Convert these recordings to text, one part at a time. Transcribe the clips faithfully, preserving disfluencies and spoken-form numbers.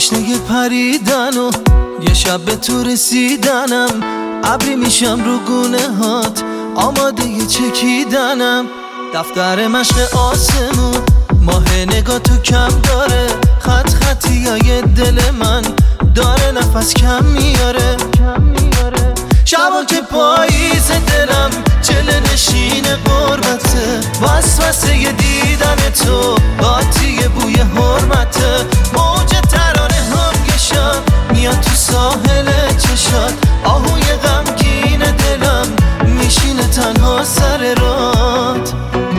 تشنه پریدن و یه شب به تو رسیدنم، ابری میشم رو گونه هات آماده یه چکیدنم. دفتر مشق آسمون ماه نگاه تو کم داره، خط خطی های دل من داره نفس کم میاره. شبا که پاییز دلم چله نشین قربته، وسوسه ی دیدن تو قاطی بوی حرمته. موج ترانه هم گشم میاد تو ساحل چشات، آهوی غمگین دلم میشینه تنها سر رات.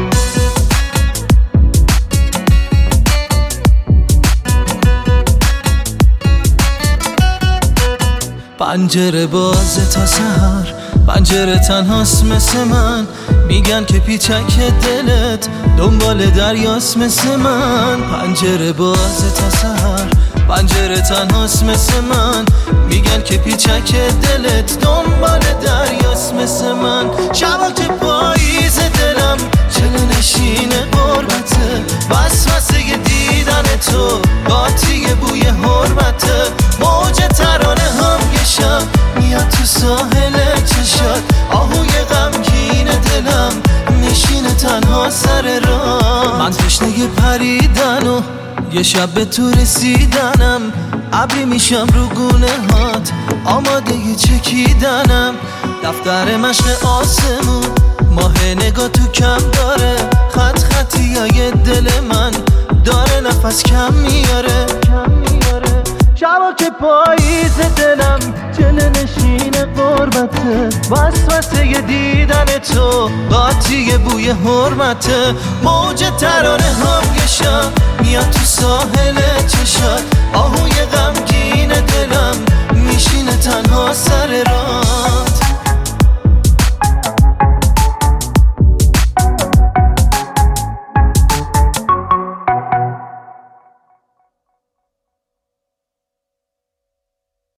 پنجره بازه تا سحر، پنجره تنهاست مثل من، میگن که پیچک دلت دنبال دریاست مثل من. پنجره بازه تا سحر، پنجره تنهاست مثل من، میگن که پیچک دلت دنبال دریاست مثل من. شبا که پاییز دلم چله نشین قربته، وسوسه ی دیدن تو قاطی بوی حرمته. موج ترانه هم گشم میاد تو ساحل چشات، آهوی غمگین دلم میشینه تنها سر راه. من تشنه پریدن و یه شب به تو رسیدنم، ابری میشم رو گونه هات آماده یه چکیدنم. دفتر مشق آسمون ماه نگاه تو کم داره، خط خطی های دل من داره نفس کم میاره. شبا که پاییز دلم چله نشین قربته، وسوسه ی دیدن تو قاطی بوی حرمته. موج ترانه هم گشم میاد تو ساحل چشات، آهوی غمگین دلم